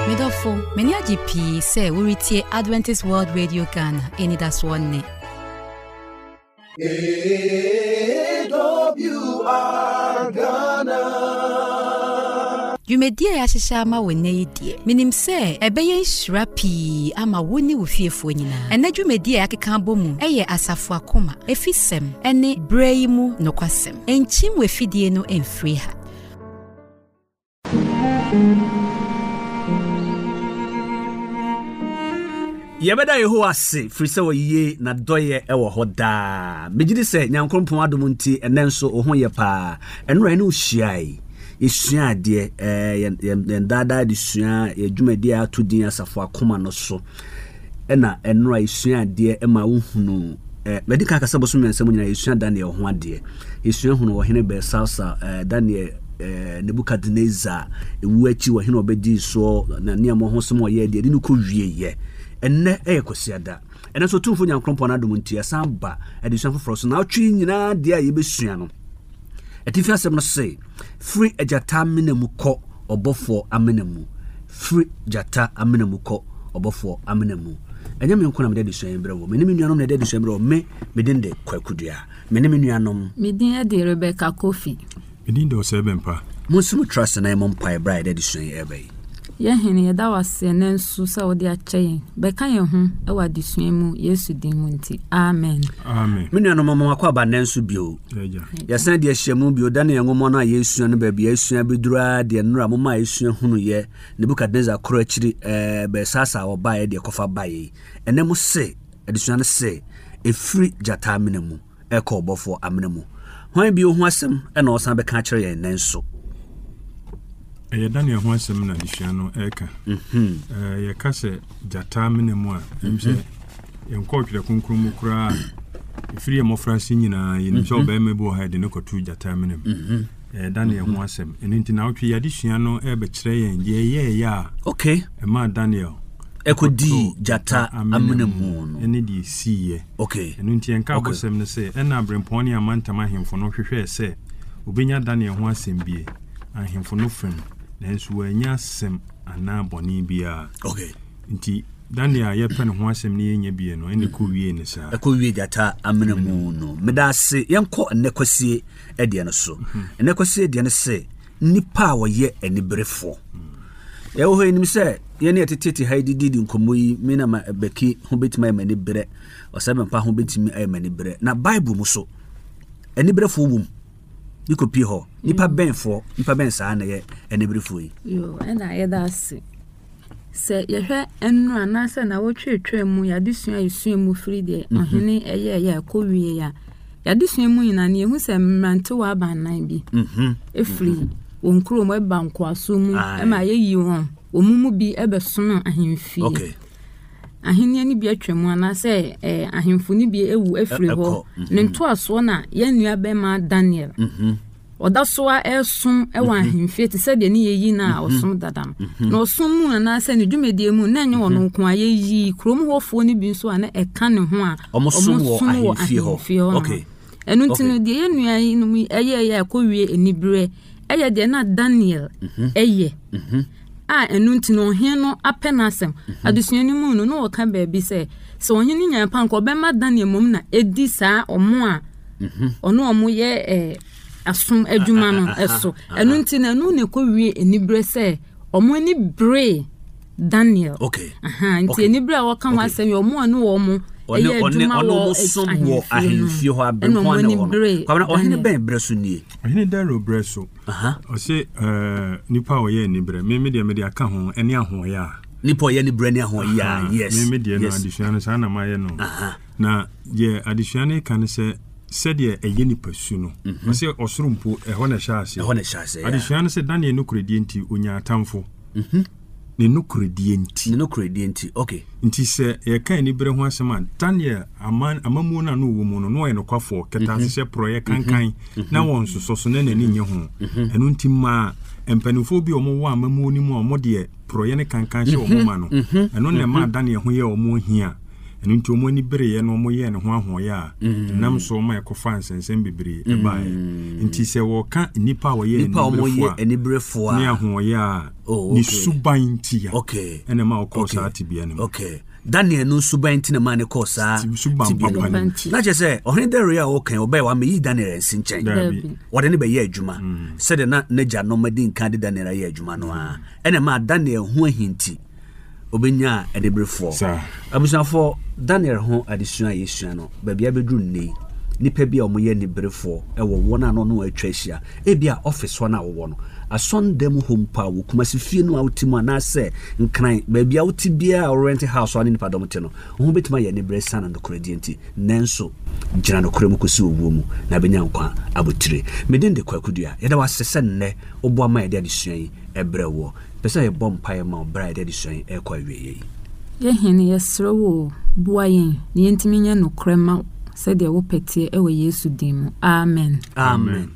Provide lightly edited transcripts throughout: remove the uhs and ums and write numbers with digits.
Medofo, many GP say we retie Adventist World Radio Ghana. Any that's one ne. AWR Ghana. You may dear Ashama when nay dear. Minim say, a bayan shrappy, ama wuni wufie fonina. And then you may dear Akikambomu, eye asafwa koma, efisem, ene breimu no kwasem. En chim we fidie no en free ha. Yebeda yeho ase frisa wo ye na doye ewo hoda megidi se nyankompon adom nti enenso ho ye pa enra ne ohyiai esua de dada de sua edwumadi atodin asafo akoma no so ena enra esua de ema wohunu medical kasabo so mensam nyina esua Daniel ho ade esua hunu wo hene be salsa Daniel Nebukadnezar ewu achi wo hene obedi so na niam ho som ye de no ko wie ye enne ekosiada ene so tumfo nyankrompo na dum ntia samba edition for so na atwi nyina de a yebesua no etifi asem no say free ejata amenamu ko obofo amenamu free jata amenamu ko obofo amenamu enya me nkona me de sua embre me ne nuanom na de sua embre me den de kwakudua me ne nuanom me din de Rebecca Kofi me din de Osebempa Monsimu trust na empa bride de sua ebe Yehene da wase nensu sa odi akyɛ bɛka yɛ ho ɛwɔ adesua mu Yesu din mu nti amen amen me nuanom mama akɔ aba nensu bio yɛsan de ahyiamu bio da ne ngomo no a Yesu no ba bia esua bedura de nura mama esua hunu ye Nebukadnezar koro akyiri be sasa oba ye de kofa baye enem se adesua no se efiri jata amenamu ɛkɔ obofo amenamu hwan bio ho asɛm ɛna ɔsan bɛka kyerɛ yɛn nenso Daniel ho asɛm na adesua no ɛka ye ka sɛ jata amenamu a emse yenkɔ twere konkrom mu kura efiri emofrase nyina yenim sɛ ɔbɛma bi wɔ ha de no kɔtu jata amenamu Daniel ho asɛm enti na wotwe adesua no ɛbɛkyerɛ yɛn ye ya okay ɛma Daniel ekodi jata amenamu no ene de siye okay enti enka bosɛm no sɛ ɛna brempɔne amantama hemfo no hwehwɛ sɛ obenya Daniel ho asɛm bie ahemfo no fem nanso wanya asɛm ana bɔne bia okay nti Daniel yɛpɛ ne ho asɛm ne yɛnya bie no ene kɔ wie ne saa ɛkɔ wie jata amenamu no medase yɛnkɔ nnekwasie ɛde no so nnekwasie de no sɛ nipa a wɔyɛ anibrefo yɛwɔ hɔ enim sɛ yɛne yɛtetete ha didi nkomo yi me na beki ho betima yɛ manibre ɔsɛbɛmpa ho betimi ayɛ manibre na Bible mu so anibrefo wom nikopi ho nipa benfo nipa ben saa na ye enibrefo yi yo ena yeda se yehwe enu anase na wotwetwe mu yadesua yesua mu firi de ohene eye kowie ya yadesua mu nyina ne ehu se mmrante wa abanan bi efiri wonkro mo banko aso mu ema yeyi won omumu bi ebesono ahemfie okay ahenia ni bi atwemu anase ahemfo ni bi ewu efiri ho ne nto aso na yanua bema Daniel odasoa esum ewa ahemfie te se de ne yeyi na osum dadam na osum mu anase ne dwumedie mu na enye wono nko ayeyi krom hofo ni bi nso ana eka ne ho a omosum wo ahemfie ho okay enu ntino de yanua yi no eye akowie enibre eye de na Daniel eye enu ntino hen no apenasem adesuani mu no no ka baabi se ohene nya panko bema Daniel mom na edi saa omo a ono omo ye asum adwuma no eso enu ntino enu ne ko wie enibre se omo ni bre Daniel okay nti enibre a waka ho asem omo anu omo ono som wo ahemfie ho abempo na wo kwabena ohene ben breso nie ohene daro breso o se nipa o ye ni bre me de aka ho ene aho ya nipa ye ni bre ni aho ya yes me de no adesua no sana ma ye no na ye adesua no kan se sɛdeɛ ɛyɛ nipa su no ɔsɛ ɔsorompo ɛhɔ na hyɛase adesua no sɛ Daniel no kuredie nti onya atamfo ne no kuredie nti okay nti sɛ yɛka ni bere ho asɛm a Daniel amamu na no wo mu no no ɔyɛ no kwafo kɛta hyehyɛ proyɛ kankan na wɔn soso so na n'ani nye ho ɛno nti ma empanifo bi omo wa amamu ni mu omo de proyɛ ne kankan hyɛ omo ma no ɛno na ma Daniel ho yɛ omo hia ɛno nti ɔmo ani bereyɛ no ɔmo yɛ ne ho ahoɔyɛ a nam so ɔmo ɛkɔfa nsɛnsɛm bebree ɛbaeɛ nti sɛ wɔka nnipa a wɔyɛ aniberefoɔ ne ahoɔyɛ a ne suban ntia ɛna ma wɔkɔɔ saa tebea no mu Daniel no suban nti na ma ne kɔɔ saa tebea no mu na kyerɛ sɛ ɔhene Dario a wɔkan ɔbɛɛ wa meyi Daniel nsi nkyɛn wɔde ne bɛyɛ adwuma sɛdeɛ na n'agya no madi nka de Daniel ayɛ adwuma no a ɛna ma Daniel ho ahinti obenya adiberefoɔ abusuafoɔ Daniel ho adesua yɛsua no baabi abɛduru nne nipa bi a ɔmo yɛ niberefoɔ ɛwɔ wɔn a no atwa ahyia ebi a office hɔ na wɔwɔ no asɔndam home pa wo kuma se fie no a wotimu anase nkran baabi a woti bia rent house ani nipa dom te no ho betima yɛ nibere sana no koradi nti nanso gyina no korem kosi owuo mu na benya nkwa abotire medin de kwakudua yɛda wasese nnɛ obo ama yɛde adesua yi ɛbrɛwo pɛsɛ yɛ bɔ mpae ma ɔbra yɛde adesua yi ɛkɔ awie yi yɛhene yɛsrɛwo boa yɛn ne yɛntimi nya no korema sɛdeɛ wopɛtie ɛwɔ Yesu din mu amen amen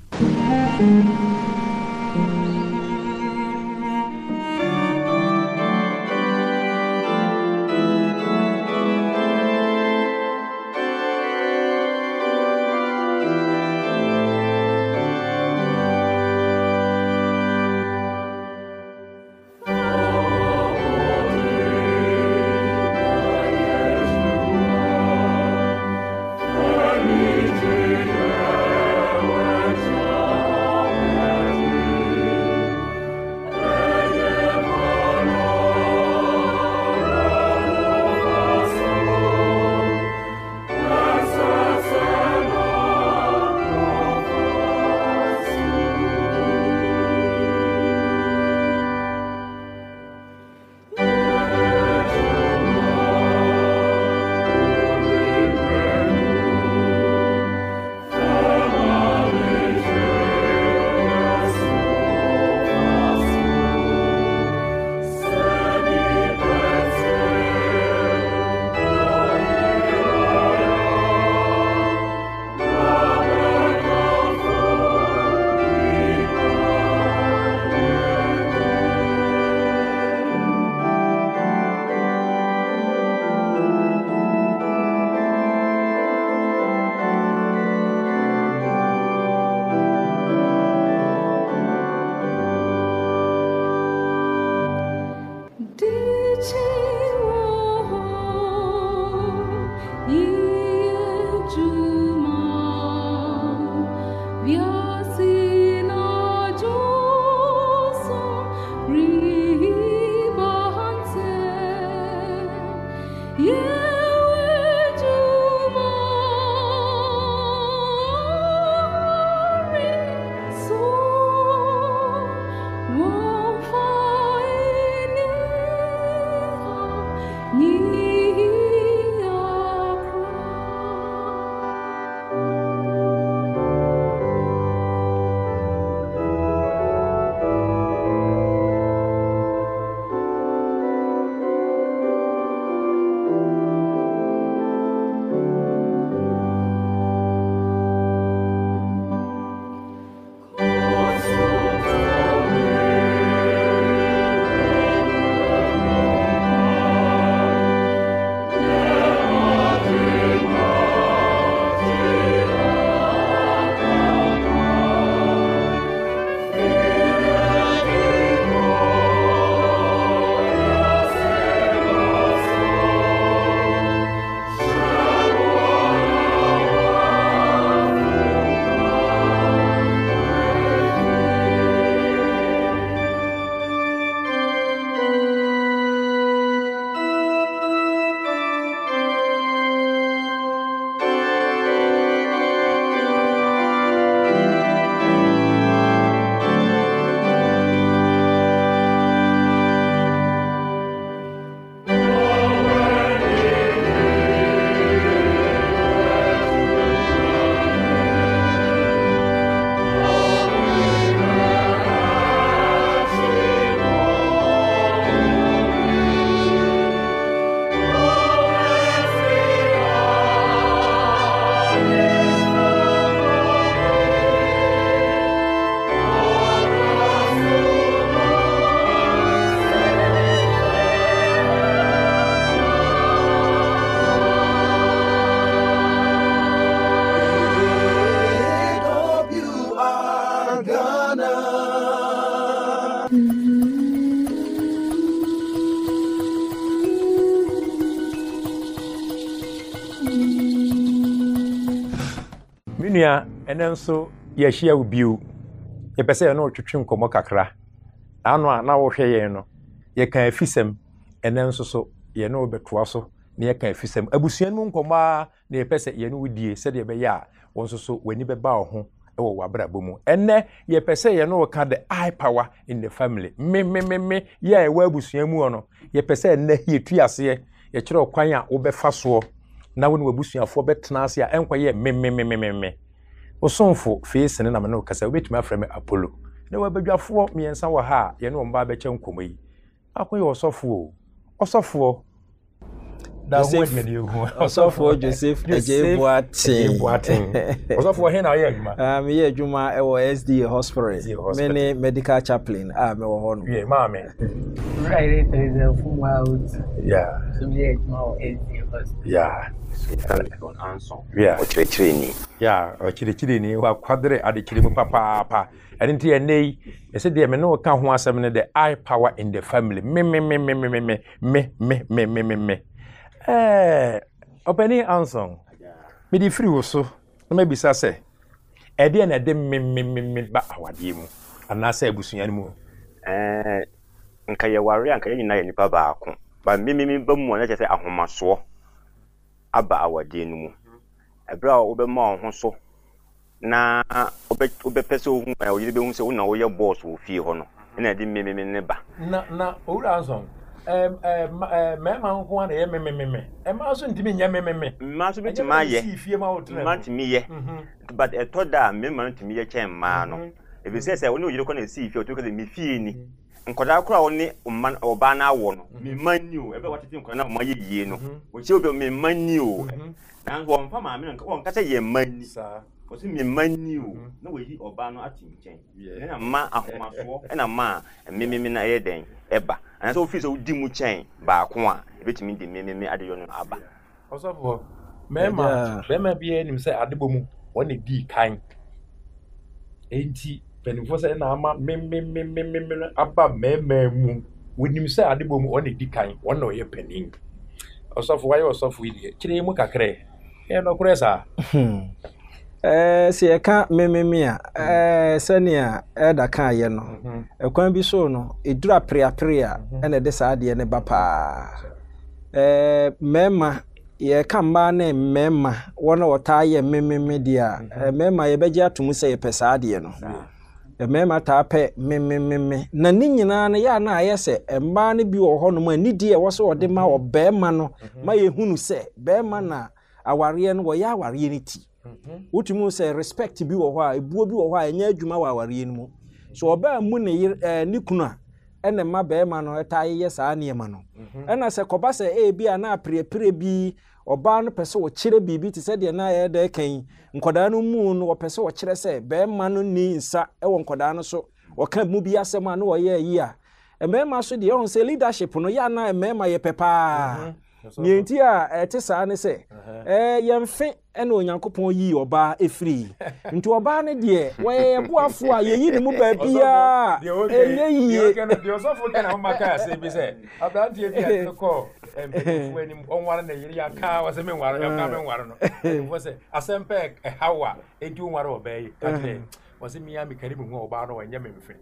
Abusua ene nso ye hia ubio ye pese ye no twetwe nkomo kakra ano a na wo hwe ye no ye kan afisem ene nso so ye no betoa so na ye kan afisem abusua mu nkomo a na ye pese ye no wudie se de be ya won so so wani be ba ho e wo wabrabo mu ene ye pese ye no ka the eye power in the family me ye wa abusua mu ono ye pese ene hie tuase ye kire okwan a wo be fa so na woni wabusuafo betena ase a enkoye me osonfo face ne na me no kasa obetumi afreme Apollo na wabadwafo miensa wo ha ye ne omba be kye nkomo yi akoye osofo da word me dey hu osofo Joseph Ejeboatin osofo he na ye adwuma me ye adwuma e wo SDA hospital me ne medical chaplain me wo ho no yeah mama right there is a full out yeah so me adwuma SDA hospital yeah yeah ochire ni wa kwadre adekire mu papa ene nti enei ese de me no ka ho asem ne the eye power in the family me openi Anson me di free wo so na me bisa se e de na de me ba awade mu ana se abusua ni mu nka ye ware anka ye nyina ye nipa baako ba me ba mu na che ahomaso aba awade no mu ebra obe ma ho so na obe pese ohun e oyire be hu se wona wo ye boss wo fie ho no na de me ne ba na owura Anson mema nko na ye me ma so ntimi nya me ma so bitima ye ma ntimi ye but etoda me ma ntimi ye chen ma no e be se woni oyire ko na si fie o to ko me fie ni nkoda kura woni oba na awo no me mani o ebe watete nkoda na mo ye yie no o che obi me mani o na ngo mfa ma me nko nkata ye mani sa o si me mani o na we yi oba no ati nchen na ma ahomaso na ma me na ye den eba and so office o di mu chen ba ko a ebetimi di me adeyo no aba osofo mema bia nim se adebomu woni di kan enti penifo se na ama me aba mema mu wonim se adebomu woni di kan wona o ye penin osofo waye osofo ile kire mu kakre e no kuresa si eka me a senia da kan ye no ekwan bi so no edura prea ene de sa de ne ba pa mema ye kamba na mema wona wota ye me dia mema ye beje atum se ye pesa de no mema ta pe me na ni nyina na ya na ayese mba ne bi wo ho no ma ni die wo so de ma obe ma no ma ye hunu se be ma na aware no wo ya aware ni ti Utimu say respect bi wo ho a ebuo bi wo ho a enya adwuma wa aware ni mu so oba mu ne ni kuna ene ma be ma no eta ye saa ne ma no ena se koba se bi ana prepare bi oba no pese wo kire bibi ti se de na ye de kan nkoda no mu no wo pese wo kire se be ma no ni nsa e wo nkoda no so wo kan mu bi asem a no wo ye yi a emema so de on se leadership no ya na emema ye pepa Nienti a ete saa ne se yemfe ene onyankopon yi oba efiri nti oba ne de we boafo a yeyi ne mu ba bia enye yi de osofo na maka se bi se abrantie bi ko empefu ani onware na yiri aka wa se me nware ya ka me nware no wo se asempe hawa edu nware oba yi kakle was it me and Karibu Obano and Yemen?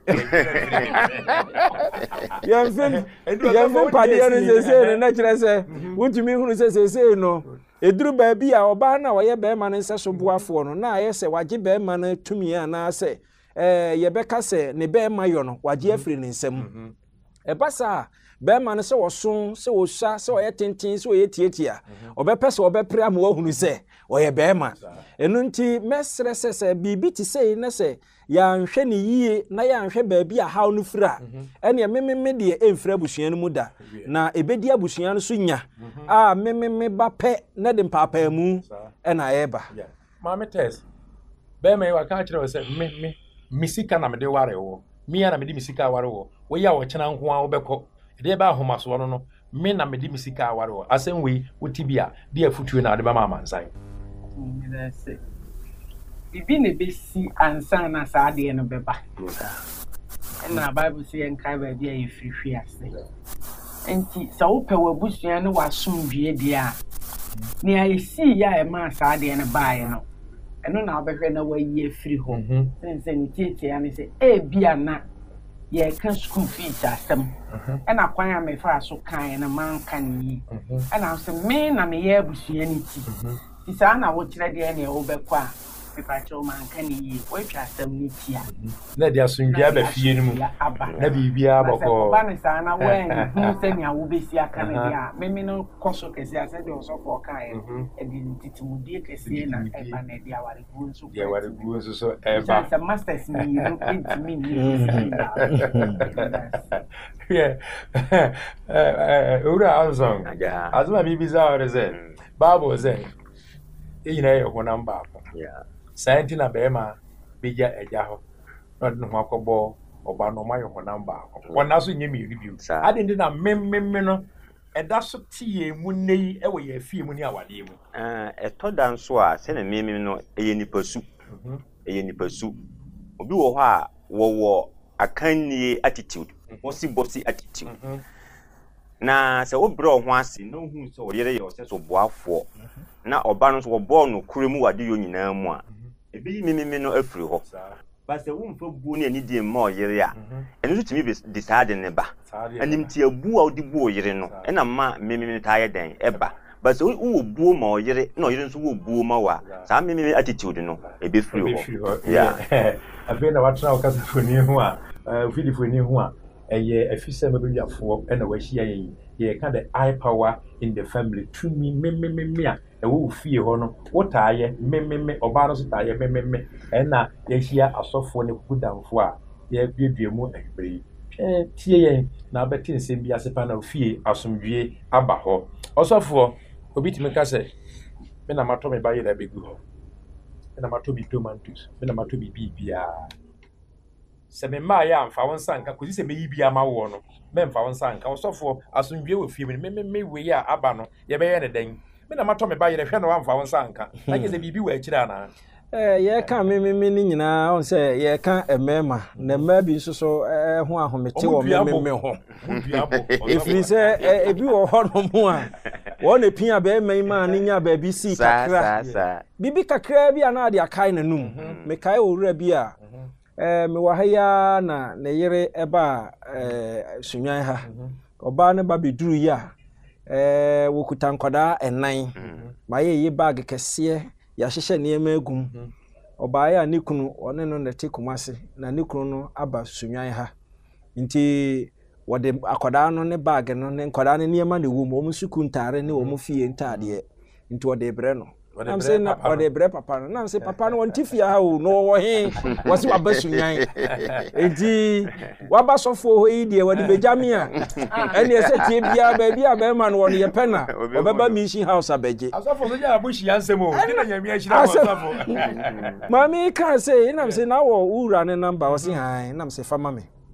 Young Paddy say, natural say, what do you mean who says, say no? A drew baby, our banner, or your bearman and Sasso Boafono. Now, I say, what you bearman to me, and I say, Yebecca say, ne bear mayon, what Jeffrey in some. A bassa, bearman so soon, so sha, so 18, so 88, or be pess or be pram, who say. Or a bearman. And unti mestre says a bibi to say, Nesse, yan sheni ye, na yan she baby a how no fra. And ya media en frebusian muda. Na ebedia busian sunya. Ah, me bape, nedem papa mu, and I eba. Mammy test. Bearman, I can't tell us, me, Missika na me de waro. Me and a medi Missika waro. We are watching on Juan Beco. They ba homas one. Me na medi Missika waro. As same way, with Tibia, dear future na the mamma side. Bibi ne besi ansa na saade no beba na bible say enkai ba bia yefrihwi ase enti sa wo pe wabusua ne wasomdue dia ne ayesi ya e ma saade ne baaye no ɛno na wobɛhwɛ na wayi afiri hɔ sɛ ne tietia ne sɛ bia na yɛka school fees asɛm ɛna kwan a mefa so kan na manka ne yi ɛna sɛ me na meyɛ abusua ne ti saa na wokyerɛ deɛ ne wobɛkɔ a mepakyɛw manka ne yi woatwa asɛm ne tia na de asomdwe aba fie no mu na biribiara bɔkɔ ba ne saa na wɔnhu sɛnea wobɛsi aka ne deɛ a meme no kɔ so kɛse a sɛdeɛ ɔsɔfoɔ kaeɛ ɛde ntitimudie kɛseɛ na ɛba na ɛde awareguo nso deɛ awareguo nso so ɛba sɛ masters mmienu ɛntumi owura Anson asoma bibisa ɔre sɛ Bible sɛ ɛnyina yɛ honam baako saa nti na bɛrima bɛgya agya hɔ na ɔde ne ho akɔbɔ ɔba no ɔma yɛ honam baako wɔna so nyɛ mmienu bio ade nti na mmemme no ɛda so te yɛn mu nne yi ɛwɔ yɛn fie mu ne awadeɛ mu ɛtɔ da nso a sɛne mmemme no ɛyɛ nipa su obi wɔ hɔ a wɔwɔ akannie attitude wɔsi bɔsi attitude na sɛ wobrɛ ho ase na ohu sɛ ɔyere yɛ ɔsɛ so boafoɔ na ɔba no so wɔbɔ no kure mu wade yo nyinaa mu a ebi mmemme no afiri hɔ ba sɛ womfa buo ne ani die mma ɔyere a ɛno so tumi de saa de ne ba animti abu a wode buo ɔyere no ɛna ma mmemme taa yɛ dɛn ɛba ba sɛ wowɔ buo ma ɔyere na ɔyere nso wɔ buo ma wa saa mmemme attitude no ɛbɛfiri hɔ afei na watena wo kasafoni ho a fidifoni ho a ɛyɛ afisɛ mabɛwiafoɔ ɛna wahyia yɛyi yɛka the eye power in the family tumi mmemmemme a ɛwɔ fie hɔ no wotaayɛ mmemmemme ɔbaa no so taayɛ mmemmemme ɛna yɛhyia asɔfoɔ ne kudamfoɔ a yɛaduadua mu ahwere yi tie yɛn na abɛte nsɛm bi ase pa na ofie asomdwie aba hɔ ɔsɔfoɔ obi tumi ka sɛ me na matɔ me ba yɛda bɛgu hɔ me na matɔ bi tomatoes me na matɔ bi biribiara sɛ me maa yɛ amfa wo nsa nka kɔsi sɛ meyi bi ama wo no memfa wo nsa nka ɔsɔfoɔ asomdwie wɔ fie mu me wei a aba no yɛbɛyɛ ne dɛn me na matɔ me ba yɛrɛ hwɛ na wamfa wo nsa nka agye sɛ biribi wɔ akyire anaa yɛka mmemme ne nyinaa ɔn sɛ yɛka mmarima na mmaa bi nso so ho ahomete wɔ mmemme ho ɛfiri sɛ ebi wɔ hɔ no mu a wɔn na pia bɛrima yi maa ne nya baabi si kakra bibi kakra bi a na ade akae n'anum mekae owura bi a mewɔ ha ya na ne yere ɛba sunwan ha ɔbaa ne ba bɛduru yi a wokuta nkwadaa ɛnan ma yɛ bag kɛseɛ yɛahyehyɛ nneɛma agum ɔbaa a ne kunu ɔne no na te Kumase na ne kunu no aba sunwan ha nti wɔde akwadaa no ne bag no ne nkwadaa ne nneɛma na ɛwɔ mu wɔn suku ntaare ne wɔn fie ntaadeɛ nti wɔde brɛ no nam sɛ na wɔde brɛ papa no nam sɛ papa no wɔn ti fie ha o no wɔ he wɔsi waba sunwan nti waba sɔfo hɔ yi deɛ wɔde begya me a ɛne ɛsɛ tie bia baabi a bɛrima no wɔn yɛ pɛ na ɔbɛba mission house abɛgye asɔfo so gya abushi ansɛm o dina nyame ahyira asɔfo maame ka sɛ nam sɛ na wɔ wura ne number wɔsi han nam sɛ fama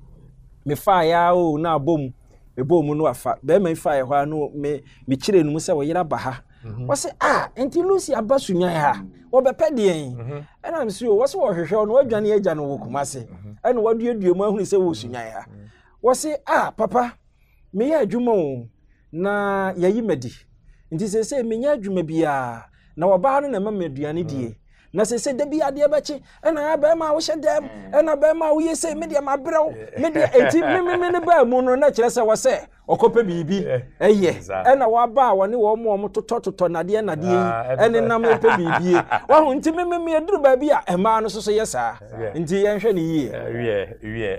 me fa ya o na abom ebom no afa bɛrima yi fa yɛ hɔ no me kyerɛ no mu sɛ wɔyera ba ha wɔsi enti Lucy aba sunwan ha wɔbɛpɛ deɛn ɛna msi o wɔsi wɔhwehwɛ no wadwane agya no wɔ Kumase ɛna waduadua mu ahunu sɛ wɔ sunwan ha wɔsi papa meyɛ adwuma o na yayi madi nti sɛ menya adwuma bia na wɔbaa no na ma maduane die na sɛ da bi ade bɛkye ɛna bɛrima wo hyɛ dɛm ɛna bɛrima wo yɛ sɛ me deɛ mabrɛw me deɛ enti me ne ba mu no na kyerɛ sɛ wɔ sɛ ɔkɔpɛ biribi ɛyɛ ɛna waba a wɔne wɔn totɔ nadeɛ yi ɛne nam ɛpɛ biribi wɔho nti me aduru baabi a ɛmaa no so yɛ saa nti yɛnhwɛ ne yie wie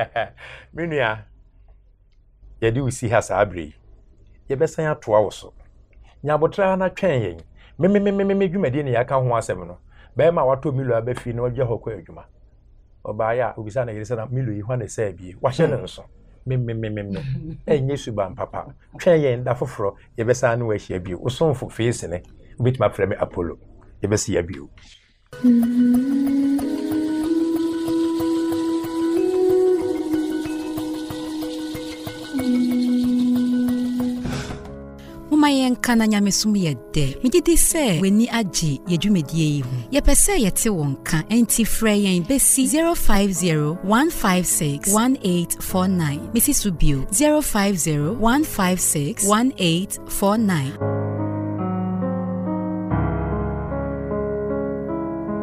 me nua yɛde wo si ha saa bere yi yɛbɛsan atoa wo so nyabotra na twɛn yɛn me dwumadie ne yɛaka ho asɛm no bɛrima watɔ milo abɛfi na wagya hɔ kɔ adwuma ɔbaayɛ a obisa na yɛre sɛ na milo yi hɔ ne sɛ bie wahyɛ ne nso ɛnyɛ suban papa twɛn yɛn da foforɔ yɛbɛsa no wahyia bio wosomfo feesi ne wobɛtumi afrɛ me Apollo yɛbɛsi ya bio yɛnka na nyamesom yɛ dɛ megye sɛ w'ani agye yɛdwumadie yi ho yɛpɛ sɛ yɛte wɔn ka enti frɛ yɛn bɛsi 050-156-1849 mesi so bio 050-156-1849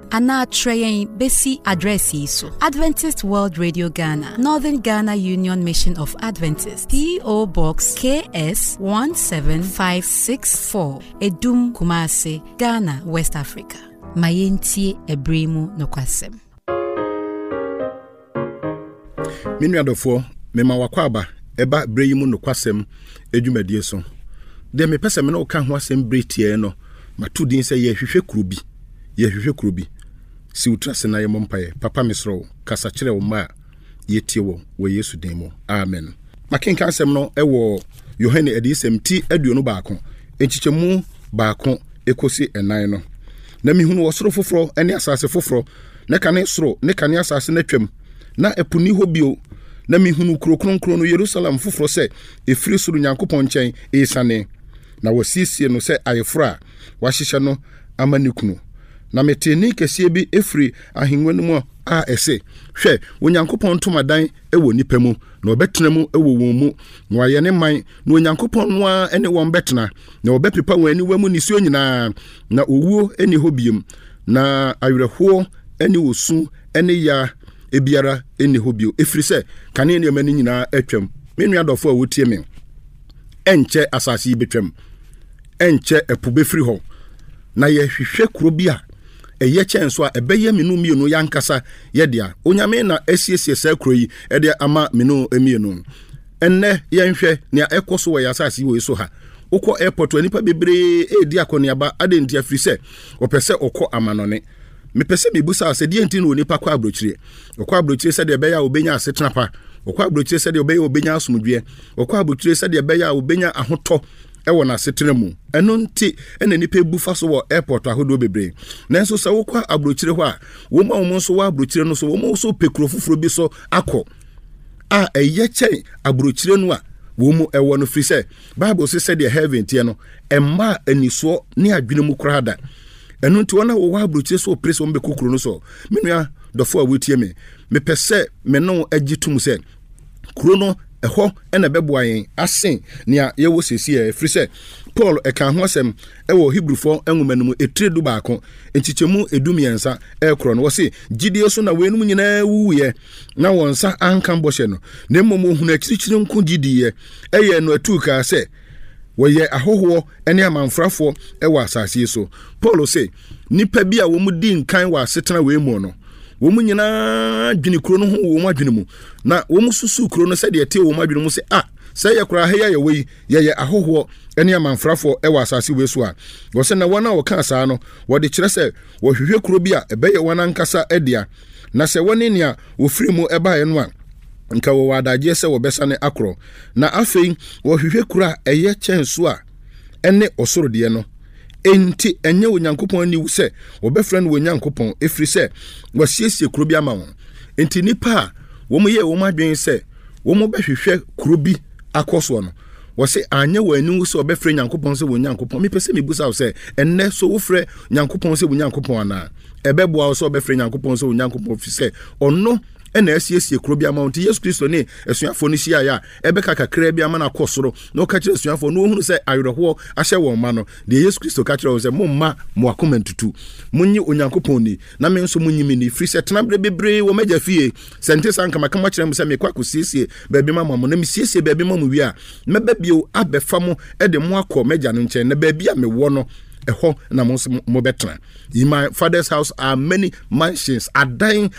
ana train besi address yi so. Adventist World Radio Ghana, Northern Ghana Union Mission of Adventists, P.O. Box KS 17564, Edum Kumasi, Ghana, West Africa. Mayenti Ebremu Nokwasem. Minwadofo mema wakwaba eba breyimu nokwasem edwumadie so. De me pese me no ka ho asem bretie no matudin se ye hwehwe kurobi. Si utrase na ye mompaye papa misro kasa kire wo ma yetie wo Yesu den mu. Amen. Makenka asem no ewo Yohane edisem ti aduonu baako enchichemu baako ekosi enan no. Na mihunu wo soro foforo ene asase foforo ne kane soro ne kane asase na twam na epuni ho bio na mihunu kurokronkro no Jerusalem foforo se efiri soro Nyankopɔn nkyɛn esane na wasiesie no se ayefra wahyehyɛ no amanikunu na meteni kɛseɛ bi efiri ahengwa no mu a ɛse hwɛ Onyankopɔn tomadan ɛwɔ nipa mu na ɔbɛtena mu ɛwɔ wɔn mu na wayɛ ne man na Onyankopɔn no a ɛne wɔn bɛtena na ɔbɛpepa wɔn aniwa mu nisuo nyinaa na owuo ɛne hɔ biem na awerɛhoɔ ɛne osu ɛne ya ebiara ɛne hɔ bio efiri sɛ kane ne mani nyinaa atwam me nua dɔfo a wotie me ɛnkyɛ asase yi betwam ɛnkyɛ ɛpo befiri hɔ na yɛ hwehwɛ kuro bi a ɛyɛ kyɛn so a ɛbɛyɛ menu mienu yankasa yɛdea onyame na asiesie saa kuro yi ɛde ama menu emienu ɛnnɛ yɛnhwɛ nea ɛkɔ so wɔ yasase yi so ha wokɔ airport anipa bebree edi akɔneaba adenti afiri sɛ ɔpɛ sɛ ɔkɔ amanɔne mepɛ sɛ mebusa sɛ deɛ nti no onipa kɔ abrokyire ɔkɔ abrokyire sɛ deɛ ɛbɛyɛ a obenya asetena pa ɔkɔ abrokyire sɛ deɛ ɔbɛyɛ obenya asomdwie ɔkɔ abrokyire sɛ deɛ ɛbɛyɛ a obenya ahotɔ ɛwɔ na asetena mu ɛno nti ɛna nipa bufa so wɔ airport ahodo bebree nanso sɛ wokɔ abrokyire hɔ a wɔn a wɔn nso wɔ abrokyire no so wɔn nso pekuro foforo bi so akɔ a ɛyɛ kyɛn abrokyire no a wɔn mu ɛwɔ no firi sɛ bible sɛ deɛ heaven tie no ɛmma anisoɔ ne adwene mu koraa da ɛno nti wɔn a wɔwɔ abrokyire so opere sɛ wɔn bɛkɔ kuro no so menua dɔfo a wotie me mepɛ sɛ me no agye tum sɛ kuro no ɛhɔ ɛna bɛboa yɛn asen nea yɛwɔ sesi ɛfiri sɛ Paul ɛka ho asɛm ɛwɔ Hebrewfo nwoma no mu etire du baako enchichemu edumiensa ɛkorɔ no wɔse gidie so na weenum nyinaa wuye na wɔn nsa anka mbɔhyɛ no na mmom ohunu akyirikyiri nko gidie ɛyɛ no atuka sɛ wɔyɛ ahohoɔ ɛne amanfrafo ɛwɔ asase so Paul sɛ nipa bi a wɔn di nkan wɔ asetena wɔ emu no wɔn nyinaa dwene kuro no ho wɔn adwene mu na wɔn susu kuro no sɛ deɛ te wɔn adwene mu sɛ sɛ yɛ kura hɛyɛ yɛ wei yɛ ahohoɔ ɛne amanfrafo ɛwɔ asase wɔ so a wɔsɛ na wɔn a wɔka saa no wɔde kyerɛ sɛ wɔhwehwɛ kuro bi a ɛbɛyɛ wɔn ankasa ɛdea na sɛ wɔne nea wɔfiri mu ɛbaeɛ no a nka wɔwɔ adagye sɛ wɔbɛsane akorɔ na afei wɔhwehwɛ kuro a ɛyɛ kyɛn so a ɛne ɔsoro deɛ no enti enye Onyankopɔn ni wu sɛ wɔbɛfrɛ no Onyankopɔn efiri sɛ wɔsiesie kuro bi ama wɔn enti nipa a wɔn yɛ wɔn adwen sɛ wɔn bɛhwehwɛ kuro bi akɔso no wɔsɛ anya wɔ anu sɛ wɔbɛfrɛ Nyankopɔn sɛ Onyankopɔn mepɛ sɛ mebusa wo sɛ ɛnnɛ so wofrɛ Nyankopɔn sɛ Onyankopɔn ana ɛbɛboa wo sɛ wɔbɛfrɛ Nyankopɔn sɛ Onyankopɔn fi sɛ ɔno ɛna asiesie kuro bi ama wɔn ti Yesu Kristo ne asuafo no hyia ya ɛbɛka kakra bi ama na kɔ soro na ɔka kyerɛ asuafo no ohunu sɛ ayerɛhoɔ ahyɛ wɔn ma no de Yesu Kristo ka kyerɛ wɔn sɛ momma mo akoma ntutu munyi Onyankopɔn ni na me nso munyi me ni firi sɛ tena bebree wɔ magya fie sɛnte sanka maka ma kyerɛ mo sɛ mekɔ akosiesie baabi ma mo na mesiesie baabi ma mo wi a mɛba bio abɛfa mo ɛde mo akɔ magya no nkyɛn na baabi a mewɔ no ɛhɔ na mo betra. In my father's house are many mansions. Adan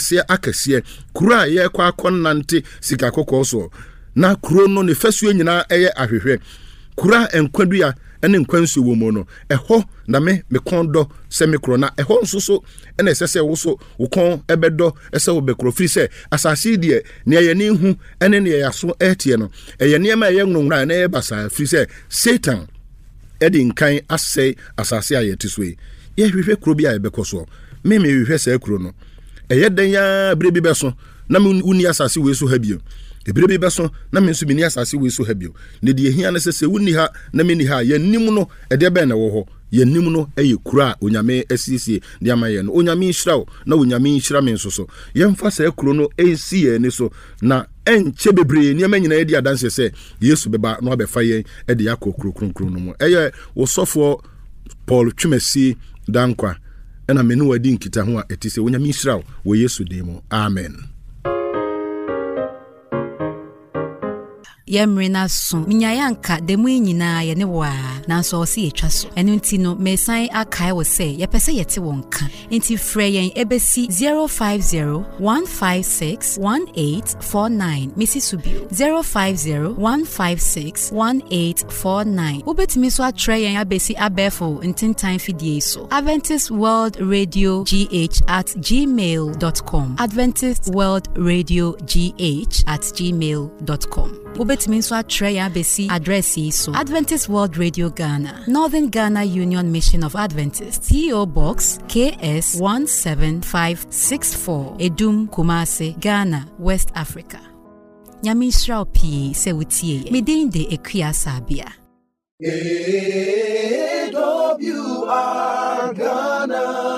akɛseɛ kura ye kwa konante sika kokɔ so na kuro no ne fasuo nyina ɛyɛ ahwehwɛ kura enkwadua ɛne nkwansuo wɔ mu no ɛhɔ na me kɔndɔ sɛ me kuro na ɛhɔ nso so ɛna ɛsɛ sɛ wo so wo kɔn ɛbɛdɔ ɛsɛ wo bɛkuro firi sɛ asase deɛ ne yɛ ne hu ɛne ne yɛ aso ɛtie no ɛyɛ nneɛma ɛyɛ nwonwra na ɛyɛ basa firi sɛ Satan ɛde nkan asɛ asase a yɛte so yi yɛhwehwɛ kuro bi a yɛbɛkɔ so me hwehwɛ sɛ kuro no ɛyɛ dan ya bere bi bɛso na me uni asase wei so ha bio ebere bi bɛso na me nso mini asase wei so ha bio ne de ehia na sɛ wuni ha na me ni ha yɛnim no ɛde bɛn na wɔ hɔ yɛnim no ɛyɛ kuro a onyame asiesie de ama yɛ no onyame nhyira na onyame nhyira me nso so yɛmfa sɛ kuro no ɛnsi yɛ ne so na ɛnkyɛ bebree nneɛma nyinaa yɛdi adanse sɛ Yesu bɛba na ɔbɛfa yɛn ɛde akɔ kuro kronkron no mu ɛyɛ wɔsɔfoɔ Paul Twumasi Dankwa ɛna me ne wadi nkita ho a ɛte sɛ onyame nhyira wo wɔ Yesu din mu. Amen. Yemrina so minyayanka demu nyina ye ne wa nanso o se etwa so enu nti no mesan akai wo se ye pese yete wonka nti frɛ yen ebesi 050-156-1849 Missy Subio 050-156-1849 ubetimi so atre yen abesi abefo ntintan fidie so Adventist World Radio GH@gmail.com Adventist World Radio GH@gmail.com Ubetimi so atre yen abesi address so Adventist World Radio Ghana, Northern Ghana Union Mission of Adventists, PO Box KS 17564, Edum, Kumasi, Ghana, West Africa. Nyami Shra P se wutie midin de Equia Sabia. AWR Ghana.